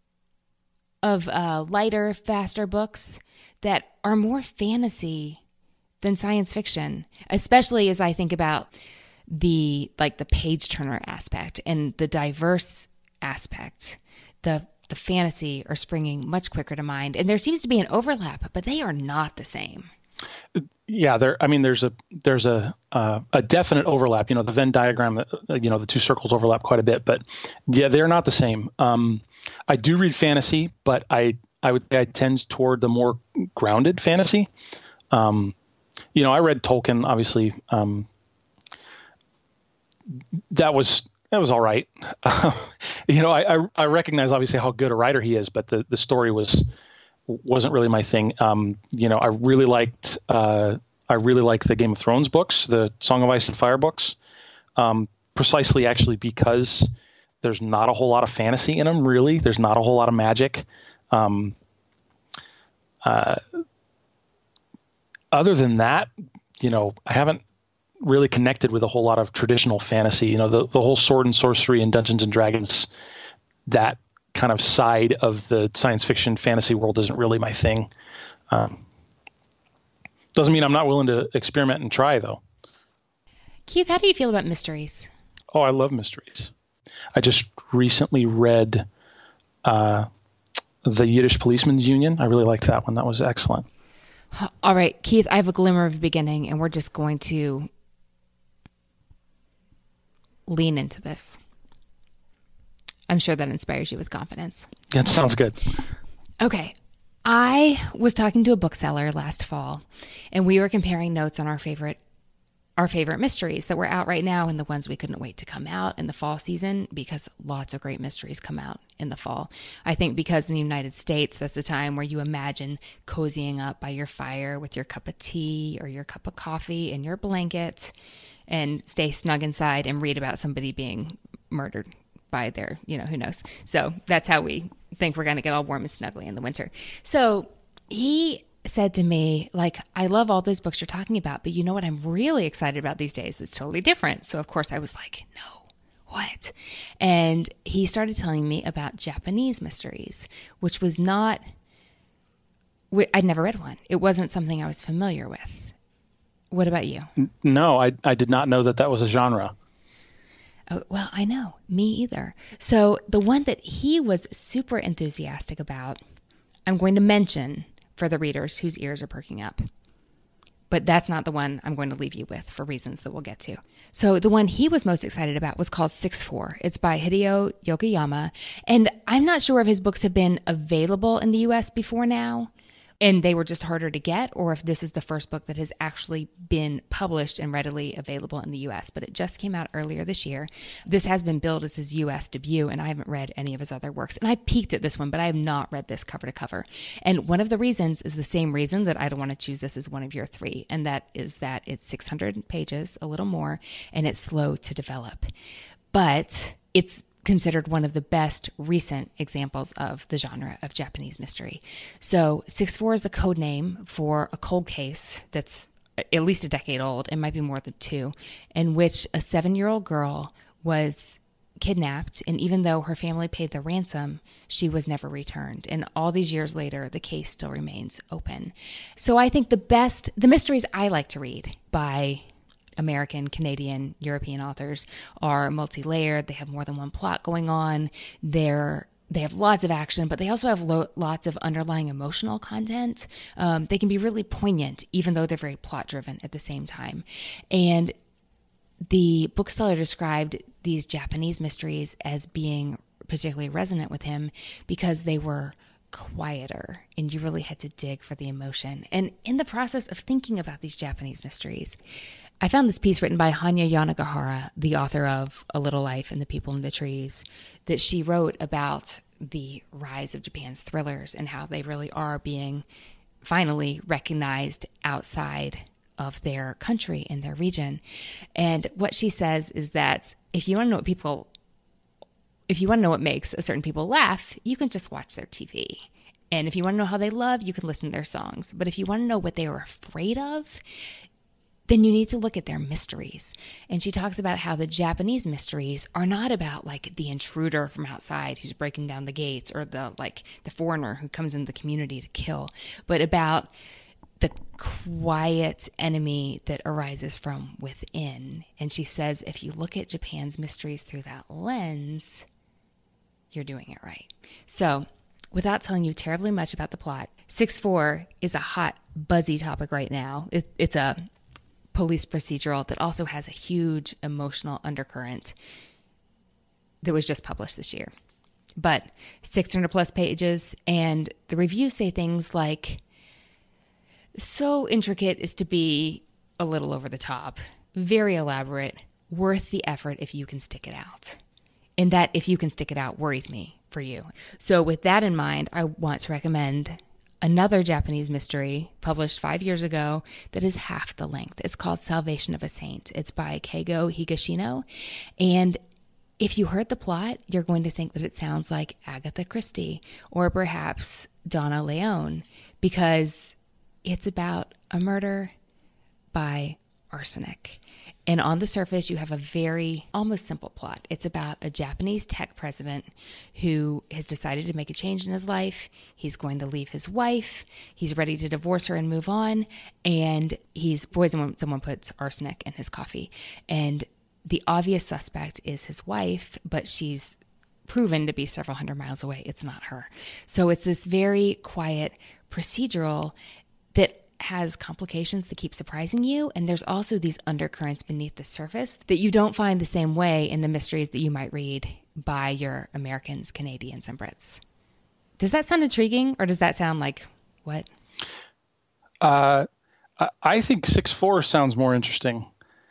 lighter, faster books that are more fantasy than science fiction, especially as I think about the page turner aspect and the diverse aspect. The fantasy are springing much quicker to mind, and there seems to be an overlap, but they are not the same. Yeah, there's a definite overlap. The Venn diagram, the two circles overlap quite a bit, but yeah, they're not the same. I do read fantasy, but I would say I tend toward the more grounded fantasy. I read Tolkien, obviously. That was all right. I recognize obviously how good a writer he is, but the story wasn't really my thing. I really liked the Game of Thrones books, the Song of Ice and Fire books, precisely actually because there's not a whole lot of fantasy in them. Really, there's not a whole lot of magic. Other than that, I haven't really connected with a whole lot of traditional fantasy. The whole sword and sorcery and Dungeons and Dragons, that kind of side of the science fiction fantasy world isn't really my thing. Doesn't mean I'm not willing to experiment and try, though. Keith, how do you feel about mysteries? Oh, I love mysteries. I just recently read The Yiddish Policemen's Union. I really liked that one. That was excellent. All right, Keith, I have a glimmer of a beginning, and we're just going to lean into this. I'm sure that inspires you with confidence. That sounds good. Okay. I was talking to a bookseller last fall, and we were comparing notes on our favorite mysteries that were out right now and the ones we couldn't wait to come out in the fall season, because lots of great mysteries come out in the fall. I think because in the United States, that's the time where you imagine cozying up by your fire with your cup of tea or your cup of coffee and your blanket and stay snug inside and read about somebody being murdered by their, who knows. So that's how we think we're going to get all warm and snuggly in the winter. So he said to me, like, I love all those books you're talking about, but you know what I'm really excited about these days that's totally different. So of course I was like, no, what? And he started telling me about Japanese mysteries, which was not, I'd never read one. It wasn't something I was familiar with. What about you? No, I did not know that was a genre. Oh, well, I know. Me either. So the one that he was super enthusiastic about, I'm going to mention for the readers whose ears are perking up. But that's not the one I'm going to leave you with for reasons that we'll get to. So the one he was most excited about was called 6-4. It's by Hideo Yokoyama. And I'm not sure if his books have been available in the U.S. before now, and they were just harder to get, or if this is the first book that has actually been published and readily available in the U.S., but it just came out earlier this year. This has been billed as his U.S. debut, and I haven't read any of his other works. And I peeked at this one, but I have not read this cover to cover. And one of the reasons is the same reason that I don't want to choose this as one of your three, and that is that it's 600 pages, a little more, and it's slow to develop. But it's considered one of the best recent examples of the genre of Japanese mystery. So 6-4 is the code name for a cold case that's at least a decade old, it might be more than 2, in which a 7-year-old girl was kidnapped, and even though her family paid the ransom, she was never returned. And all these years later, the case still remains open. So I think the mysteries I like to read by American, Canadian, European authors are multi-layered. They have more than one plot going on. They have lots of action, but they also have lots of underlying emotional content. They can be really poignant, even though they're very plot-driven at the same time. And the bookseller described these Japanese mysteries as being particularly resonant with him because they were quieter and you really had to dig for the emotion. And in the process of thinking about these Japanese mysteries, I found this piece written by Hanya Yanagihara, the author of A Little Life and The People in the Trees, that she wrote about the rise of Japan's thrillers and how they really are being finally recognized outside of their country and their region. And what she says is that if you want to know what makes a certain people laugh, you can just watch their TV. And if you want to know how they love, you can listen to their songs. But if you want to know what they are afraid of, then you need to look at their mysteries. And she talks about how the Japanese mysteries are not about like the intruder from outside who's breaking down the gates or the foreigner who comes into the community to kill, but about the quiet enemy that arises from within. And she says, if you look at Japan's mysteries through that lens, you're doing it right. So without telling you terribly much about the plot, 6-4 is a hot, buzzy topic right now. It's a police procedural that also has a huge emotional undercurrent that was just published this year. But 600 plus pages, and the reviews say things like, so intricate as to be a little over the top, very elaborate, worth the effort if you can stick it out. And that if you can stick it out worries me for you. So with that in mind, I want to recommend another Japanese mystery published 5 years ago that is half the length. It's called Salvation of a Saint. It's by Keigo Higashino. And if you heard the plot, you're going to think that it sounds like Agatha Christie or perhaps Donna Leon, because it's about a murder by arsenic. And on the surface, you have a very almost simple plot. It's about a Japanese tech president who has decided to make a change in his life. He's going to leave his wife. He's ready to divorce her and move on. And he's poisoned when someone puts arsenic in his coffee. And the obvious suspect is his wife, but she's proven to be several hundred miles away. It's not her. So it's this very quiet procedural that has complications that keep surprising you. And there's also these undercurrents beneath the surface that you don't find the same way in the mysteries that you might read by your Americans, Canadians, and Brits. Does that sound intriguing, or does that sound like what? I think 6-4 sounds more interesting.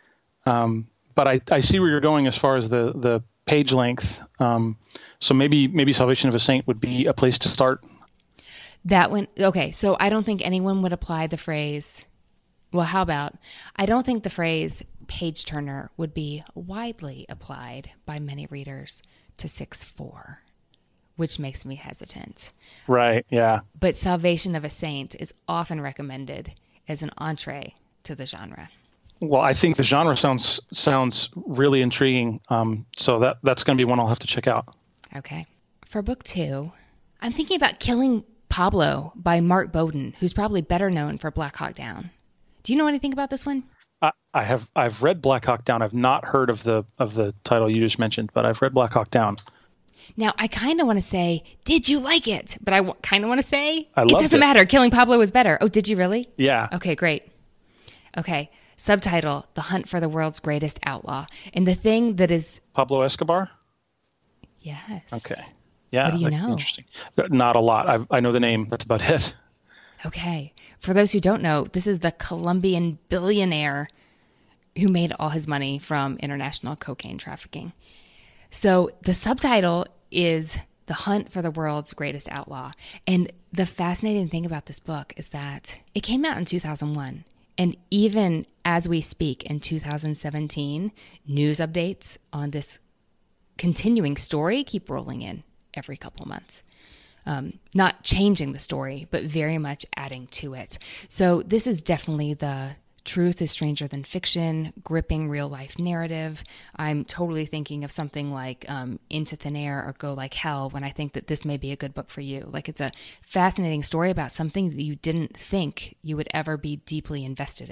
But I see where you're going as far as the page length. So maybe Salvation of a Saint would be a place to start. That one, okay, so I don't think anyone would apply the phrase, well, how about, I don't think the phrase page turner would be widely applied by many readers to 6-4, which makes me hesitant. Right, yeah. But Salvation of a Saint is often recommended as an entree to the genre. Well, I think the genre sounds really intriguing. So that's going to be one I'll have to check out. Okay. For book 2, I'm thinking about Killing Pablo by Mark Bowden, who's probably better known for Black Hawk Down. Do you know anything about this one? I've read Black Hawk Down. I've not heard of the title you just mentioned, but I've read Black Hawk Down. Now, I kind of want to say, did you like it? But I kind of want to say, it doesn't matter. Killing Pablo was better. Oh, did you really? Yeah. Okay, great. Okay. Subtitle, The Hunt for the World's Greatest Outlaw. And the thing that is... Pablo Escobar? Yes. Okay. Yeah. What do you know? Interesting. Not a lot. I know the name. That's about it. Okay. For those who don't know, this is the Colombian billionaire who made all his money from international cocaine trafficking. So the subtitle is The Hunt for the World's Greatest Outlaw. And the fascinating thing about this book is that it came out in 2001. And even as we speak in 2017, news updates on this continuing story keep rolling in every couple of months. Not changing the story, but very much adding to it. So this is definitely the truth is stranger than fiction, gripping real life narrative. I'm totally thinking of something like Into Thin Air or Go Like Hell when I think that this may be a good book for you. Like, it's a fascinating story about something that you didn't think you would ever be deeply invested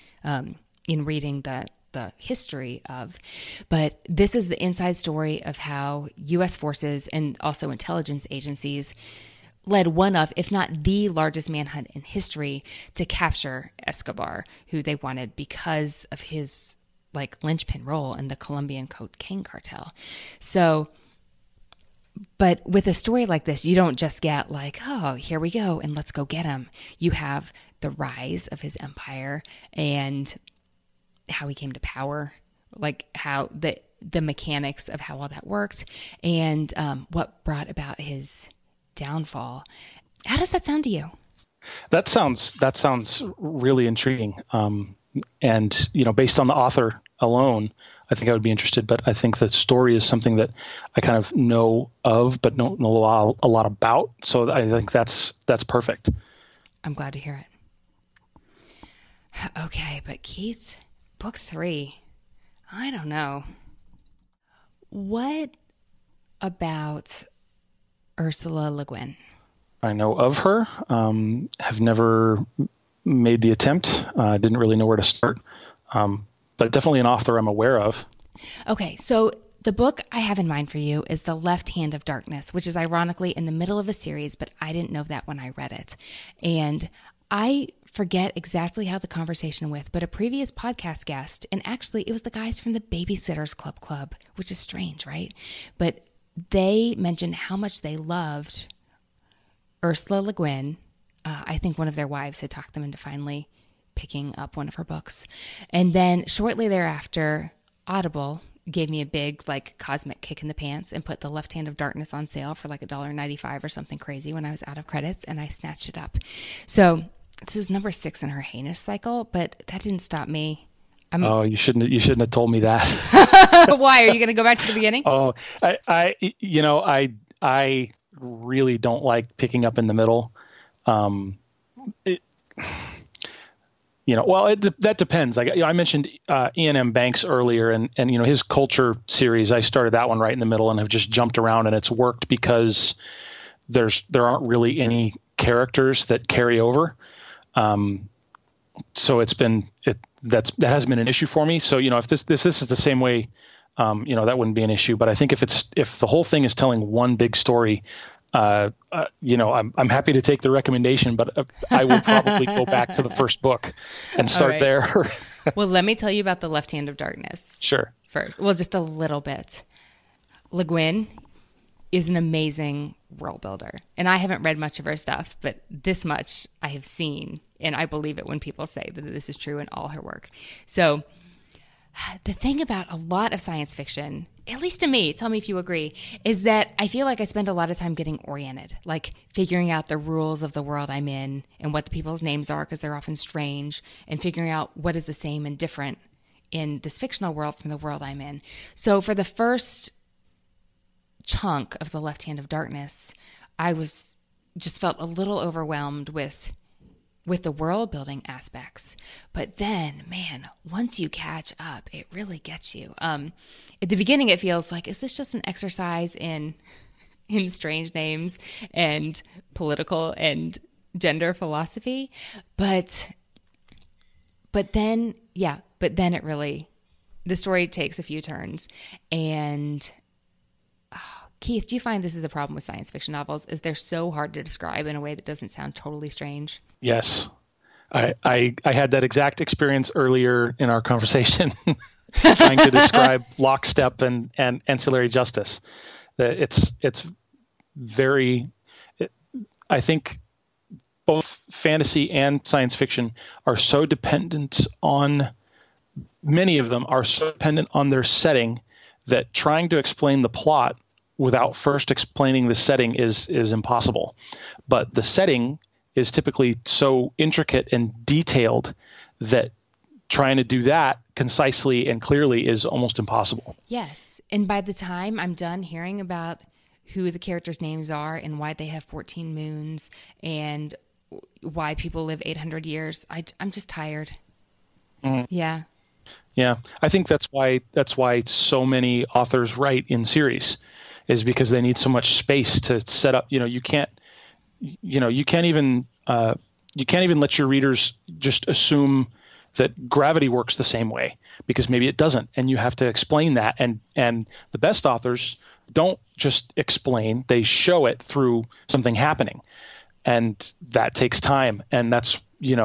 in reading the history of. But this is the inside story of how U.S. forces and also intelligence agencies led one of, if not the largest manhunt in history to capture Escobar, who they wanted because of his linchpin role in the Colombian cocaine cartel. So, but with a story like this, you don't just get oh, here we go, and let's go get him. You have the rise of his empire and how he came to power, how the mechanics of how all that worked, and what brought about his downfall. How does that sound to you? That sounds really intriguing. And based on the author alone, I think I would be interested. But I think the story is something that I kind of know of, but don't know a lot about. So I think that's perfect. I'm glad to hear it. Okay, but Keith, book 3, I don't know. What about Ursula Le Guin? I know of her. Have never made the attempt. Didn't really know where to start. But definitely an author I'm aware of. Okay, so the book I have in mind for you is The Left Hand of Darkness, which is ironically in the middle of a series, but I didn't know that when I read it. And I forget exactly how the conversation went, but a previous podcast guest, and actually it was the guys from the Babysitters Club, which is strange, right? But they mentioned how much they loved Ursula Le Guin. I think one of their wives had talked them into finally picking up one of her books. And then shortly thereafter, Audible gave me a big cosmic kick in the pants and put The Left Hand of Darkness on sale for $1.95 or something crazy when I was out of credits, and I snatched it up. So this is number 6 in her heinous cycle, but that didn't stop me. You shouldn't have told me that. Why? Are you going to go back to the beginning? Oh, I really don't like picking up in the middle. That depends. I mentioned Ian M. Banks earlier, and his Culture series. I started that one right in the middle and have just jumped around, and it's worked because there aren't really any characters that carry over. So that has been an issue for me. So if this is the same way that wouldn't be an issue. But I think if the whole thing is telling one big story, I'm happy to take the recommendation, but I will probably go back to the first book and start there. Well, let me tell you about The Left Hand of Darkness. Sure. First. Well, just a little bit. Le Guin is an amazing world builder. And I haven't read much of her stuff, but this much I have seen. And I believe it when people say that this is true in all her work. So the thing about a lot of science fiction, at least to me, tell me if you agree, is that I feel like I spend a lot of time getting oriented, like figuring out the rules of the world I'm in and what the people's names are, because they're often strange, and figuring out what is the same and different in this fictional world from the world I'm in. So for the first chunk of The Left Hand of Darkness, I just felt a little overwhelmed with the world building aspects. But then, man, once you catch up, it really gets you. At the beginning, it feels like, is this just an exercise in strange names and political and gender philosophy? But then it really, the story takes a few turns. And Keith, do you find this is a problem with science fiction novels? Is they're so hard to describe in a way that doesn't sound totally strange? Yes. I had that exact experience earlier in our conversation trying to describe Lockstep and Ancillary Justice. It's very, I think both fantasy and science fiction are so dependent on, many of them are so dependent on their setting that trying to explain the plot without first explaining the setting is impossible. But the setting is typically so intricate and detailed that trying to do that concisely and clearly is almost impossible. Yes. And by the time I'm done hearing about who the characters' names are and why they have 14 moons and why people live 800 years, I'm just tired. Mm. Yeah. Yeah. I think that's why so many authors write in series, is because they need so much space to set up. You can't even let your readers just assume that gravity works the same way, because maybe it doesn't, and you have to explain that. And the best authors don't just explain; they show it through something happening, and that takes time. And that's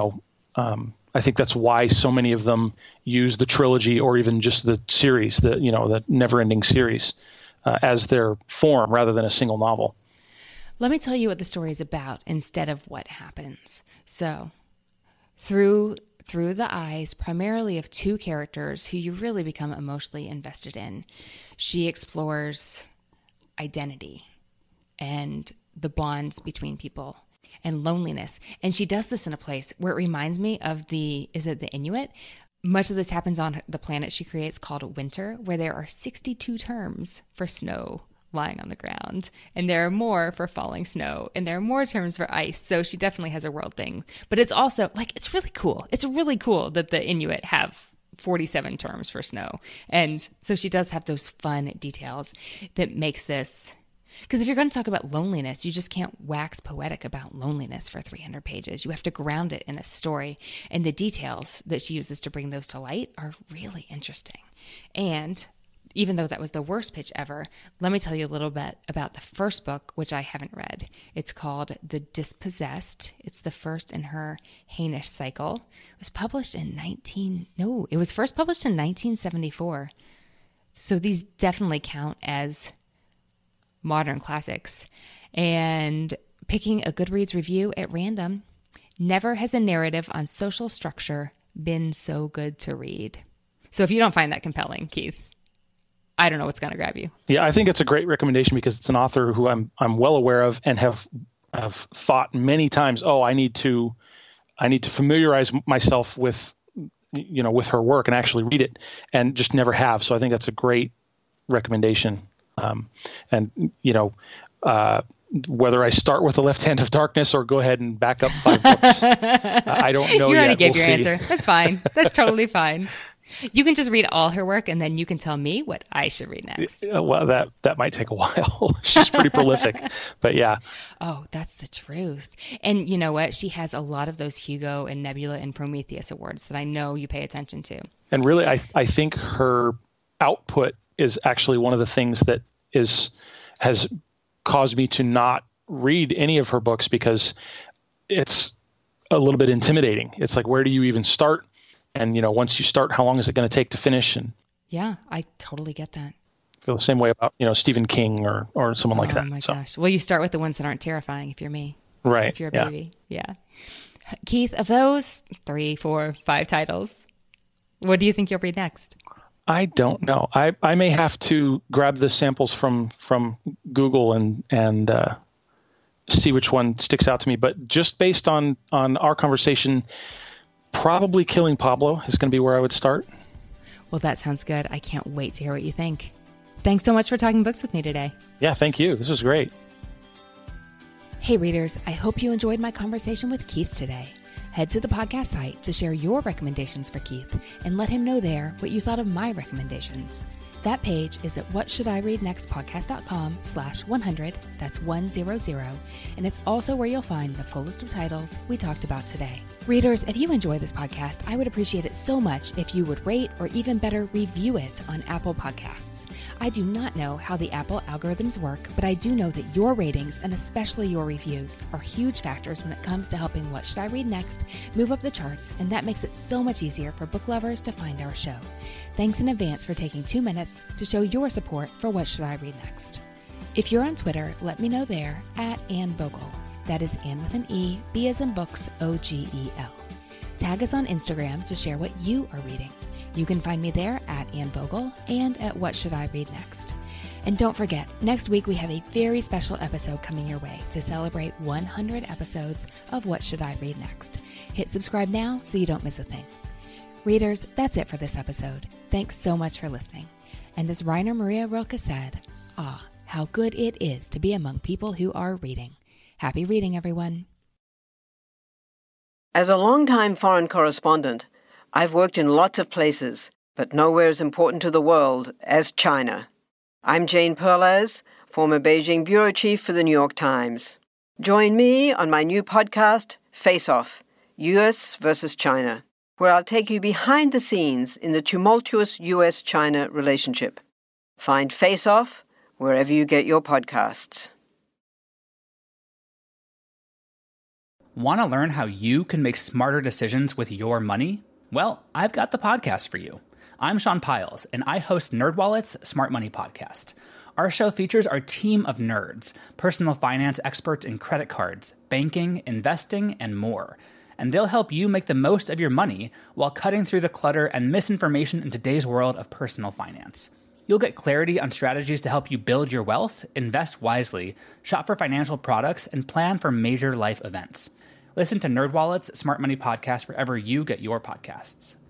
I think that's why so many of them use the trilogy or even just the series, the never-ending series, as their form rather than a single novel. Let me tell you what the story is about instead of what happens. So, through the eyes primarily of two characters who you really become emotionally invested in, she explores identity and the bonds between people and loneliness. And she does this in a place where it reminds me of the Inuit? Much of this happens on the planet she creates called Winter, where there are 62 terms for snow lying on the ground, and there are more for falling snow, and there are more terms for ice. So she definitely has a world thing. But it's also it's really cool. It's really cool that the Inuit have 47 terms for snow. And so she does have those fun details that makes this, because if you're going to talk about loneliness, you just can't wax poetic about loneliness for 300 pages. You have to ground it in a story. And the details that she uses to bring those to light are really interesting. And even though that was the worst pitch ever, let me tell you a little bit about the first book, which I haven't read. It's called The Dispossessed. It's the first in her Hainish cycle. It was published in it was first published in 1974. So these definitely count as modern classics. And picking a Goodreads review at random, never has a narrative on social structure been so good to read. So if you don't find that compelling, Keith, I don't know what's going to grab you. Yeah, I think it's a great recommendation because it's an author who I'm well aware of and have thought many times, I need to familiarize myself with her work and actually read it, and just never have. So I think that's a great recommendation. Whether I start with The Left Hand of Darkness or go ahead and back up 5 books, I don't know yet. You already gave your answer. That's fine. That's totally fine. You can just read all her work, and then you can tell me what I should read next. Well, that might take a while. She's pretty prolific, but yeah. Oh, that's the truth. And you know what? She has a lot of those Hugo and Nebula and Prometheus awards that I know you pay attention to. And really, I think her output is actually one of the things that has caused me to not read any of her books, because it's a little bit intimidating. It's like, where do you even start? And, once you start, how long is it going to take to finish? And yeah, I totally get that. I feel the same way about, Stephen King or someone like that. Oh my gosh. Well, you start with the ones that aren't terrifying if you're me. Right. If you're a baby. Yeah. Keith, of those 3, 4, 5 titles, what do you think you'll read next? I don't know. I may have to grab the samples from Google and see which one sticks out to me. But just based on our conversation, probably Killing Pablo is going to be where I would start. Well, that sounds good. I can't wait to hear what you think. Thanks so much for talking books with me today. Yeah, thank you. This was great. Hey readers, I hope you enjoyed my conversation with Keith today. Head to the podcast site to share your recommendations for Keith and let him know there what you thought of my recommendations. That page is at whatshouldireadnextpodcast.com/100. That's 100. And it's also where you'll find the full list of titles we talked about today. Readers, if you enjoy this podcast, I would appreciate it so much if you would rate, or even better, review it on Apple Podcasts. I do not know how the Apple algorithms work, but I do know that your ratings, and especially your reviews, are huge factors when it comes to helping What Should I Read Next move up the charts, and that makes it so much easier for book lovers to find our show. Thanks in advance for taking 2 minutes to show your support for What Should I Read Next. If you're on Twitter, let me know there at Anne Bogel. That is Anne with an E, B as in books, O-G-E-L. Tag us on Instagram to share what you are reading. You can find me there at Anne Bogel and at What Should I Read Next. And don't forget, next week we have a very special episode coming your way to celebrate 100 episodes of What Should I Read Next. Hit subscribe now so you don't miss a thing. Readers, that's it for this episode. Thanks so much for listening. And as Rainer Maria Rilke said, how good it is to be among people who are reading. Happy reading, everyone. As a longtime foreign correspondent, I've worked in lots of places, but nowhere as important to the world as China. I'm Jane Perlez, former Beijing bureau chief for the New York Times. Join me on my new podcast, Face Off, U.S. versus China, where I'll take you behind the scenes in the tumultuous U.S.-China relationship. Find Face Off wherever you get your podcasts. Want to learn how you can make smarter decisions with your money? Well, I've got the podcast for you. I'm Sean Piles, and I host NerdWallet's Smart Money Podcast. Our show features our team of nerds, personal finance experts in credit cards, banking, investing, and more. And they'll help you make the most of your money while cutting through the clutter and misinformation in today's world of personal finance. You'll get clarity on strategies to help you build your wealth, invest wisely, shop for financial products, and plan for major life events. Listen to NerdWallet's Smart Money Podcast wherever you get your podcasts.